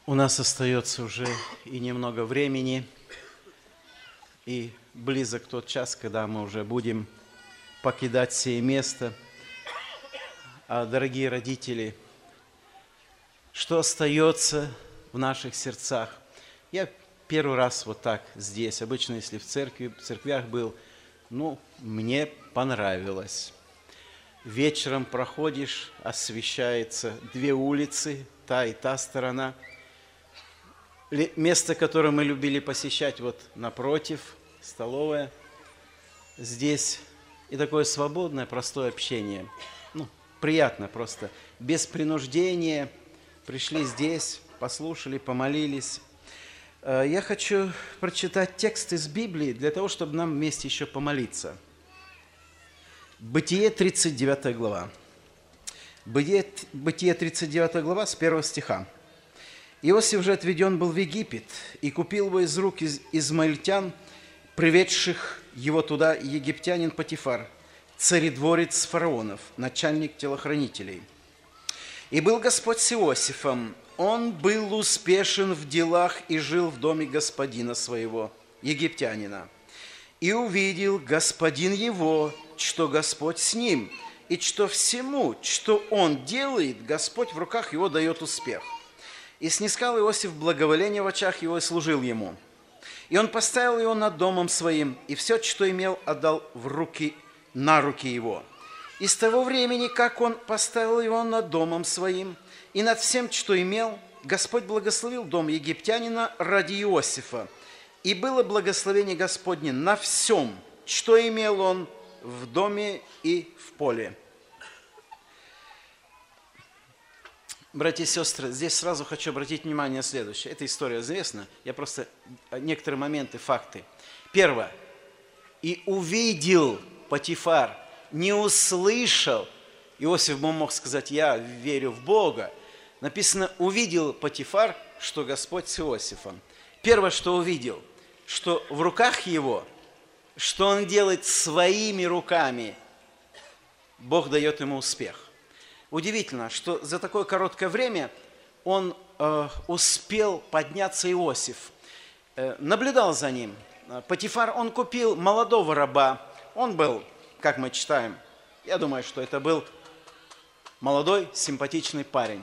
У нас остается уже и немного времени, и близок тот час, когда мы уже будем покидать сие место. А, дорогие родители, что остается в наших сердцах? Я первый раз вот так здесь, обычно, если в церквях был, мне понравилось. Вечером проходишь, освещается две улицы, та и та сторона. Место, которое мы любили посещать, вот напротив, столовая, здесь. И такое свободное, простое общение. Приятно просто, без принуждения. Пришли здесь, послушали, помолились. Я хочу прочитать текст из Библии для того, чтобы нам вместе еще помолиться. Бытие, 39 глава. Бытие, 39 глава, с 1 стиха. Иосиф же отведен был в Египет, и купил его из рук измаильтян, приведших его туда египтянин Потифар, царедворец фараонов, начальник телохранителей. И был Господь с Иосифом, он был успешен в делах и жил в доме господина своего, египтянина. И увидел господин его, что Господь с ним, и что всему, что он делает, Господь в руках его дает успех. И снискал Иосиф благоволение в очах его и служил ему. И он поставил его над домом своим, и все, что имел, отдал на руки его. И с того времени, как он поставил его над домом своим, и над всем, что имел, Господь благословил дом египтянина ради Иосифа. И было благословение Господне на всем, что имел он в доме и в поле. Братья и сестры, здесь сразу хочу обратить внимание на следующее. Эта история известна, я просто некоторые моменты, факты. Первое. И увидел Потифар, не услышал. Иосиф мог сказать, я верю в Бога. Написано, увидел Потифар, что Господь с Иосифом. Первое, что увидел, что в руках его, что он делает своими руками, Бог дает ему успех. Удивительно, что за такое короткое время он успел подняться, Иосиф. Наблюдал за ним. Потифар, он купил молодого раба. Он был, как мы читаем, я думаю, что это был молодой, симпатичный парень.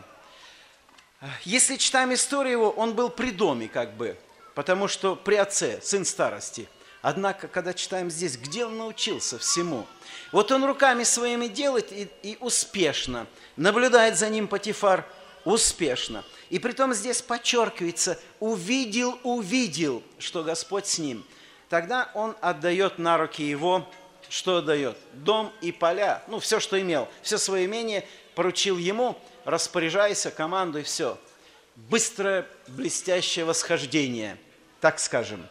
Если читаем историю его, он был при доме, потому что при отце, сын старости. Однако, когда читаем здесь, где он научился всему? Вот он руками своими делает и успешно. Наблюдает за ним Потифар успешно. И притом здесь подчеркивается, увидел, что Господь с ним. Тогда он отдает на руки его, что отдает? Дом и поля, все, что имел, все свое имение поручил ему, распоряжайся, командуй, все. Быстрое, блестящее восхождение, так скажем.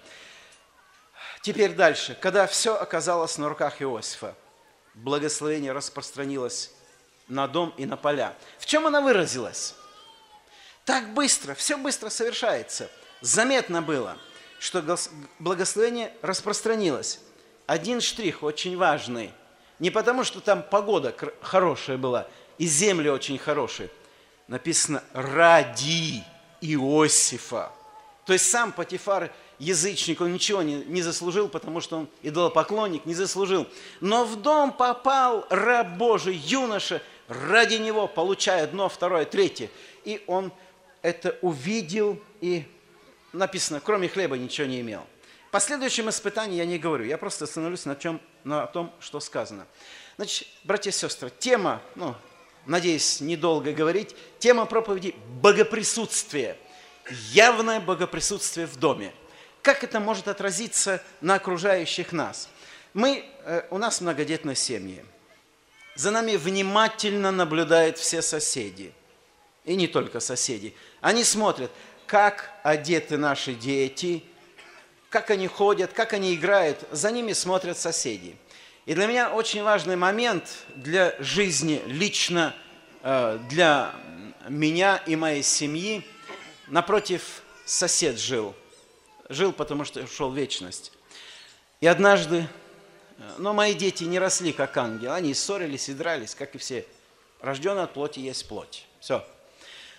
Теперь дальше. Когда все оказалось на руках Иосифа, благословение распространилось на дом и на поля. В чем она выразилась? Так быстро, все быстро совершается. Заметно было, что благословение распространилось. Один штрих очень важный. Не потому, что там погода хорошая была, и земли очень хорошие. Написано «ради Иосифа». То есть сам Потифар, язычник, он ничего не заслужил, потому что он идолопоклонник, не заслужил. Но в дом попал раб Божий, юноша, ради него, получая одно, второе, третье. И он это увидел, и написано, кроме хлеба ничего не имел. По следующем испытании я не говорю, я просто остановлюсь на том, что сказано. Значит, братья и сестры, тема, надеюсь, недолго говорить, тема проповеди – богоприсутствие. Явное богоприсутствие в доме. Как это может отразиться на окружающих нас? У нас многодетные семьи. За нами внимательно наблюдают все соседи. И не только соседи. Они смотрят, как одеты наши дети, как они ходят, как они играют. За ними смотрят соседи. И для меня очень важный момент для жизни, лично для меня и моей семьи. Напротив сосед жил. Жил, потому что ушел в вечность. И однажды, мои дети не росли как ангелы. Они ссорились и дрались, как и все. Рожденный от плоти есть плоть. Все.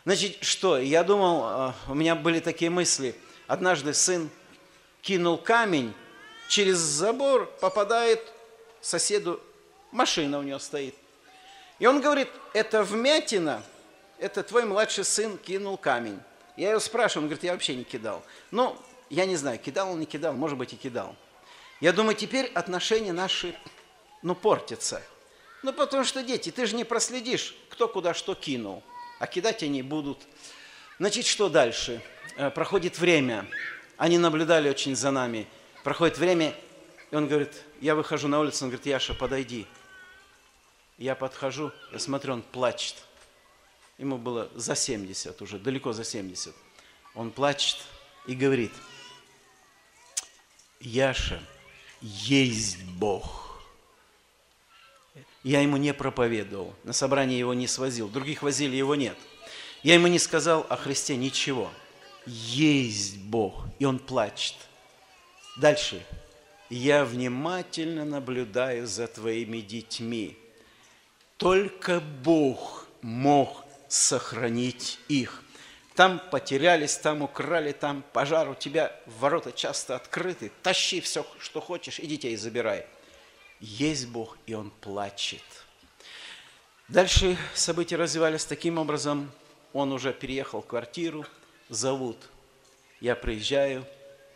Значит, что? Я думал, у меня были такие мысли. Однажды сын кинул камень, через забор попадает соседу, машина у него стоит. И он говорит, это вмятина, это твой младший сын кинул камень. Я его спрашиваю, он говорит, я вообще не кидал. Ну, я не знаю, кидал он, не кидал, может быть и кидал. Я думаю, теперь отношения наши, портятся. Потому что дети, ты же не проследишь, кто куда что кинул, а кидать они будут. Значит, что дальше? Проходит время, они наблюдали очень за нами. Проходит время, и он говорит, я выхожу на улицу, он говорит, Яша, подойди. Я подхожу, я смотрю, он плачет. Ему было за 70 уже, далеко за 70. Он плачет и говорит, Яша, есть Бог. Я ему не проповедовал, на собрание его не свозил, других возили, его нет. Я ему не сказал о Христе ничего. Есть Бог, и он плачет. Дальше. Я внимательно наблюдаю за твоими детьми. Только Бог мог сохранить их. Там потерялись, там украли, там пожар, у тебя ворота часто открыты. Тащи все, что хочешь, и детей забирай. Есть Бог, и Он плачет. Дальше события развивались таким образом. Он уже переехал в квартиру, зовут. Я приезжаю,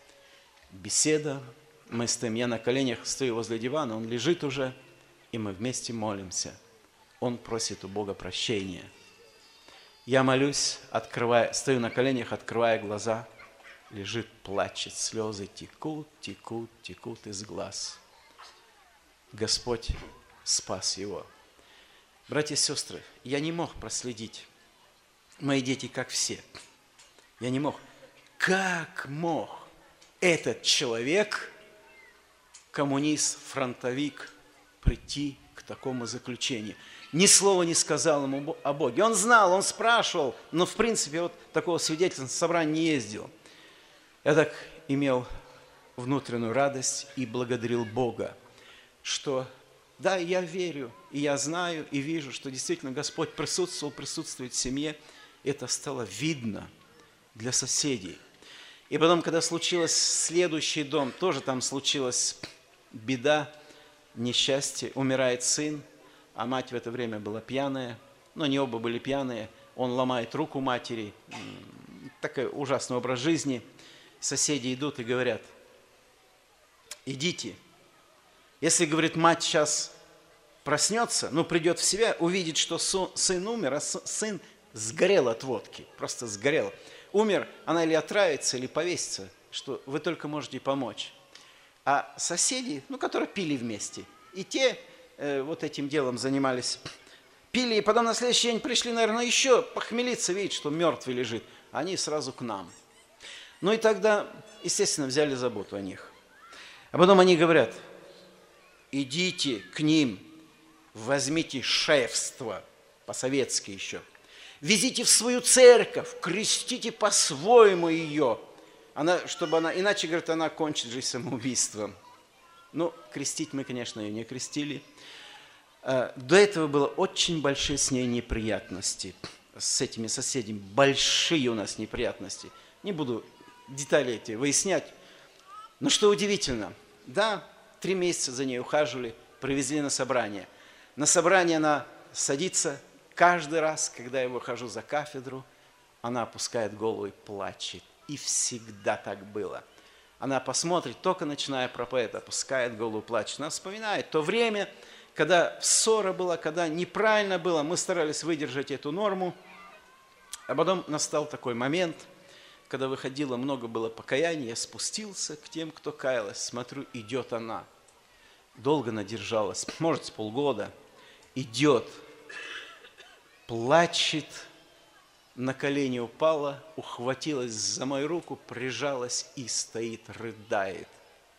беседа, мы стоим, я на коленях стою возле дивана, он лежит уже, и мы вместе молимся. Он просит у Бога прощения. Я молюсь, стою на коленях, открывая глаза, лежит, плачет, слезы текут, текут, текут из глаз. Господь спас его. Братья и сестры, я не мог проследить. Мои дети, как все. Я не мог. Как мог этот человек, коммунист, фронтовик, прийти к такому заключению? Ни слова не сказал ему о Боге. Он знал, он спрашивал, но в принципе вот такого свидетельства на собрание не ездил. Я так имел внутреннюю радость и благодарил Бога, что да, я верю, и я знаю, и вижу, что действительно Господь присутствует в семье. Это стало видно для соседей. И потом, когда случилось следующий дом, тоже там случилась беда, несчастье, умирает сын, а мать в это время была пьяная, но не оба были пьяные, он ломает руку матери, такой ужасный образ жизни. Соседи идут и говорят, идите. Если, говорит, мать сейчас проснется, придет в себя, увидит, что сын умер, а сын сгорел от водки, просто сгорел. Умер, она или отравится, или повесится, что вы только можете помочь. А соседи, которые пили вместе, и те вот этим делом занимались, пили, и потом на следующий день пришли, наверное, еще похмелиться, видеть, что мертвый лежит. Они сразу к нам. И тогда, естественно, взяли заботу о них. А потом они говорят, идите к ним, возьмите шефство, по-советски еще, везите в свою церковь, крестите по-своему ее, иначе, говорит, она кончит жизнь самоубийством. Крестить мы, конечно, ее не крестили. До этого было очень большие с ней неприятности, с этими соседями, большие у нас неприятности. Не буду детали эти выяснять. Но что удивительно, да, 3 месяца за ней ухаживали, привезли на собрание. На собрание она садится, каждый раз, когда я выхожу за кафедру, она опускает голову и плачет. И всегда так было. Она посмотрит, только начиная проповедовать, опускает голову, плачет. Она вспоминает то время, когда ссора была, когда неправильно было, мы старались выдержать эту норму. А потом настал такой момент, когда выходило, много было покаяния, я спустился к тем, кто каялась, смотрю, идет она. Долго она держалась, может, с полгода. Идет, плачет, на колени упала, ухватилась за мою руку, прижалась и стоит, рыдает.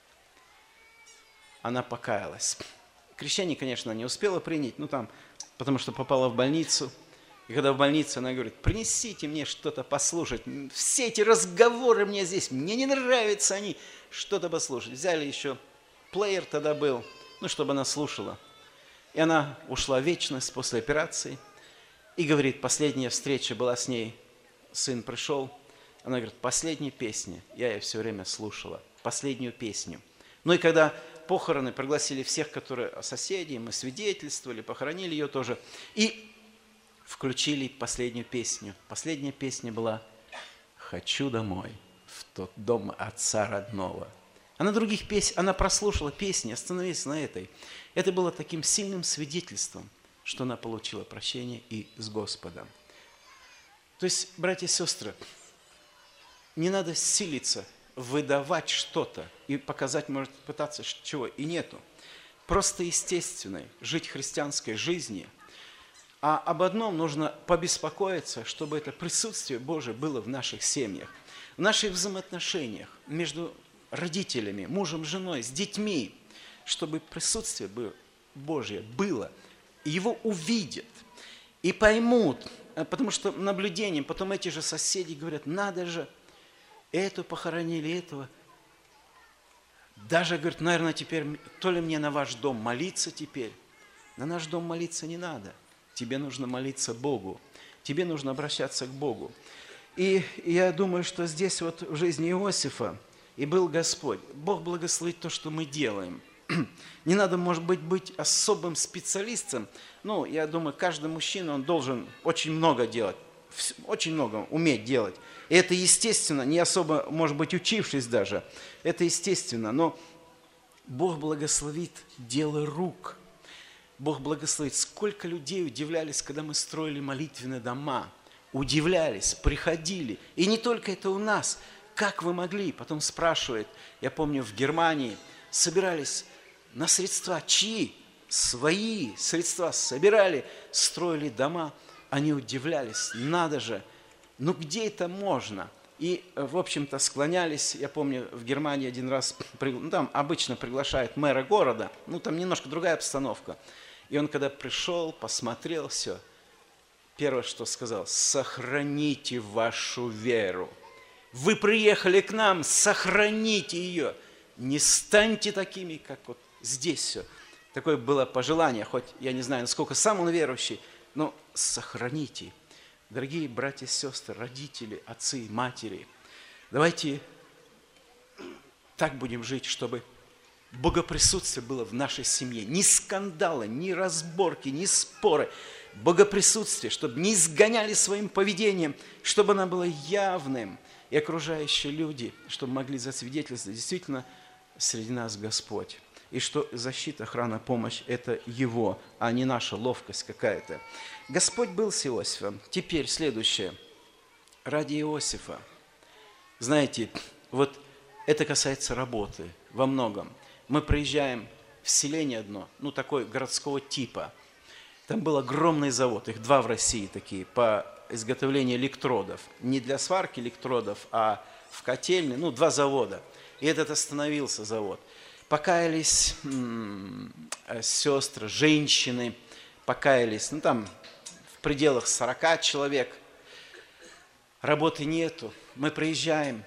Она покаялась. Крещение, конечно, не успела принять, потому что попала в больницу. И когда в больнице, она говорит, принесите мне что-то послушать. Все эти разговоры мне здесь, мне не нравятся они. Что-то послушать. Взяли еще, плеер тогда был, чтобы она слушала. И она ушла в вечность после операции. И говорит, последняя встреча была с ней, сын пришел, она говорит, последняя песня, я ее все время слушала, последнюю песню. Ну и когда похороны, пригласили всех, которые соседей, мы свидетельствовали, похоронили ее тоже, и включили последнюю песню. Последняя песня была «Хочу домой, в тот дом отца родного». Она других песен, она прослушала песни, остановилась на этой. Это было таким сильным свидетельством, что она получила прощение и с Господом. То есть, братья и сестры, не надо силиться выдавать что-то и показать, может пытаться, чего и нету. Просто естественной жить христианской жизнью. А об одном нужно побеспокоиться, чтобы это присутствие Божие было в наших семьях, в наших взаимоотношениях между родителями, мужем, женой, с детьми, чтобы присутствие Божье было, и его увидят и поймут, потому что наблюдением потом эти же соседи говорят, надо же, эту похоронили, этого. Даже, говорит, наверное, теперь, то ли мне на ваш дом молиться теперь. На наш дом молиться не надо. Тебе нужно молиться Богу. Тебе нужно обращаться к Богу. И я думаю, что здесь вот в жизни Иосифа и был Господь. Бог благословит то, что мы делаем. Не надо, может быть особым специалистом. Ну, я думаю, каждый мужчина, он должен очень много делать. Очень много уметь делать. И это естественно, не особо, может быть, учившись даже. Это естественно. Но Бог благословит дело рук. Бог благословит. Сколько людей удивлялись, когда мы строили молитвенные дома. Удивлялись, приходили. И не только это у нас. Как вы могли? Потом спрашивает, я помню, в Германии собирались на средства. Чьи? Свои средства собирали, строили дома. Они удивлялись, надо же, ну где это можно? И, в общем-то, склонялись, я помню, в Германии один раз, там обычно приглашают мэра города, ну там немножко другая обстановка. И он, когда пришел, посмотрел все, первое, что сказал, сохраните вашу веру. Вы приехали к нам, сохраните ее, не станьте такими, как вот здесь все. Такое было пожелание, хоть я не знаю, насколько сам он верующий, но сохраните. Дорогие братья и сестры, родители, отцы, матери, давайте так будем жить, чтобы богоприсутствие было в нашей семье. Ни скандалы, ни разборки, ни споры. Богоприсутствие, чтобы не изгоняли своим поведением, чтобы оно было явным. И окружающие люди, чтобы могли засвидетельствовать, действительно, среди нас Господь. И что защита, охрана, помощь – это Его, а не наша ловкость какая-то. Господь был с Иосифом. Теперь следующее. Ради Иосифа. Знаете, вот это касается работы во многом. Мы приезжаем в селение одно, ну такой городского типа. Там был огромный завод, их 2 в России такие, по изготовлению электродов. Не для сварки электродов, а в котельне, 2 завода. И этот остановился завод. Покаялись сестры, женщины, покаялись, там в пределах 40 человек. Работы нету. Мы приезжаем,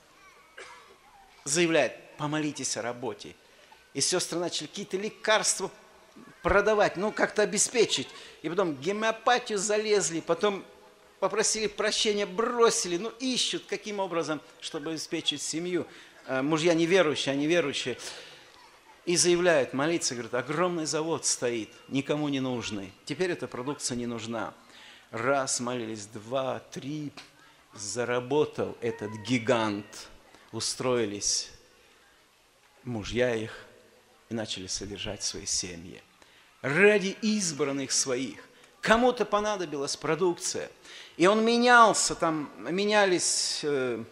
заявляет, помолитесь о работе. И сестры начали какие-то лекарства продавать, как-то обеспечить. И потом гомеопатию залезли, потом попросили прощения, бросили, ищут, каким образом, чтобы обеспечить семью. Мужья неверующие, они верующие. И заявляют, молиться, говорят, огромный завод стоит, никому не нужный. Теперь эта продукция не нужна. Раз молились, 2, 3, заработал этот гигант. Устроились мужья их и начали содержать свои семьи. Ради избранных своих. Кому-то понадобилась продукция. И он менялся, менялись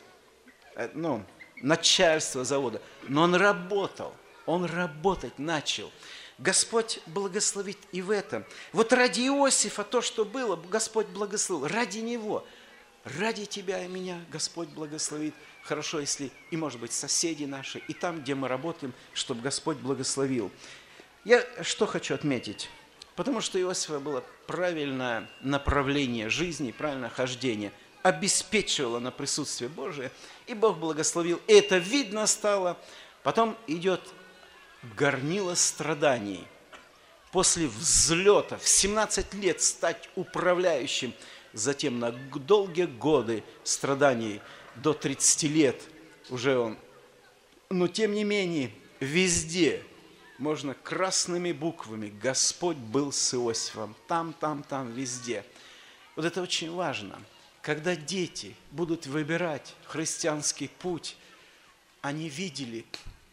начальство завода. Но он работал. Он работать начал. Господь благословит и в этом. Вот ради Иосифа то, что было, Господь благословил. Ради него, ради тебя и меня Господь благословит. Хорошо, если и, может быть, соседи наши, и там, где мы работаем, чтобы Господь благословил. Я что хочу отметить? Потому что у Иосифа было правильное направление жизни, правильное хождение. Обеспечивало на присутствие Божие, и Бог благословил. И это видно стало. Потом идет горнило страданий. после взлета в 17 лет стать управляющим, затем на долгие годы страданий до 30 лет уже он. Но тем не менее, везде можно красными буквами «Господь был с Иосифом». Там, везде. Вот это очень важно. Когда дети будут выбирать христианский путь, они видели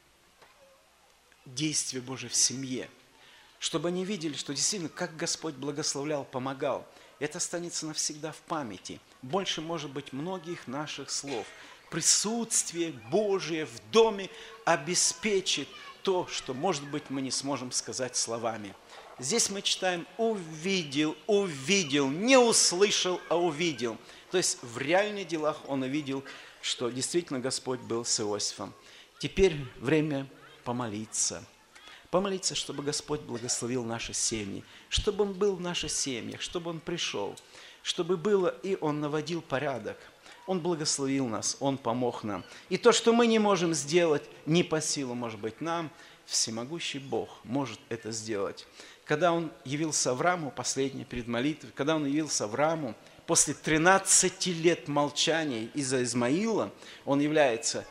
действие Божие в семье. Чтобы они видели, что действительно, как Господь благословлял, помогал. Это останется навсегда в памяти. Больше, может быть, многих наших слов. Присутствие Божие в доме обеспечит то, что, может быть, мы не сможем сказать словами. Здесь мы читаем «увидел», не услышал, а увидел. То есть в реальных делах он увидел, что действительно Господь был с Иосифом. Теперь время помолиться. Помолиться, чтобы Господь благословил наши семьи, чтобы Он был в наших семьях, чтобы Он пришел, чтобы было, и Он наводил порядок. Он благословил нас, Он помог нам. И то, что мы не можем сделать, не по силу, может быть, нам, всемогущий Бог может это сделать. Когда Он явился Аврааму, последний перед молитвой, когда Он явился Аврааму, после 13 лет молчания из-за Измаила, Он является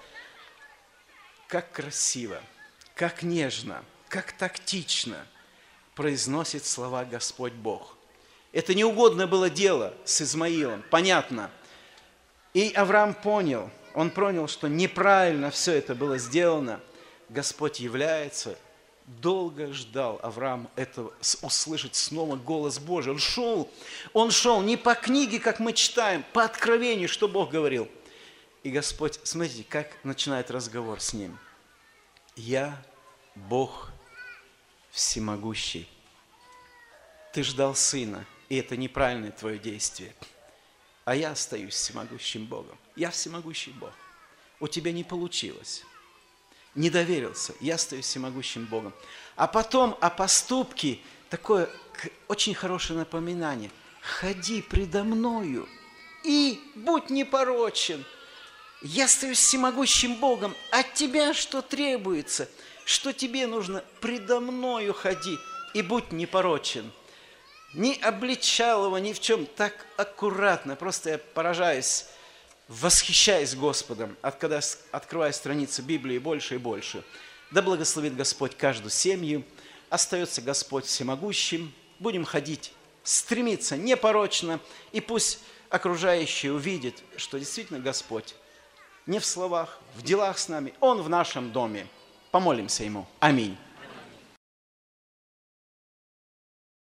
как красиво, как нежно, как тактично произносит слова Господь Бог. Это неугодное было дело с Измаилом, понятно. И Авраам понял, он понял, что неправильно все это было сделано. Господь является, долго ждал Авраам этого, услышать снова голос Божий. Он шел не по книге, как мы читаем, по откровению, что Бог говорил. И Господь, смотрите, как начинает разговор с ним. «Я Бог всемогущий. Ты ждал сына, и это неправильное твое действие. А я остаюсь всемогущим Богом. Я всемогущий Бог. У тебя не получилось. Не доверился. Я остаюсь всемогущим Богом». А потом о поступке такое очень хорошее напоминание. «Ходи предо мною и будь непорочен. Я остаюсь всемогущим Богом. От тебя что требуется? Что тебе нужно? Предо мною ходи и будь непорочен». Не обличал его ни в чем, так аккуратно. Просто я поражаюсь, восхищаюсь Господом, когда открываю страницы Библии больше и больше. Да благословит Господь каждую семью. Остается Господь всемогущим. Будем ходить, стремиться непорочно. И пусть окружающие увидят, что действительно Господь не в словах, в делах с нами. Он в нашем доме. Помолимся Ему. Аминь.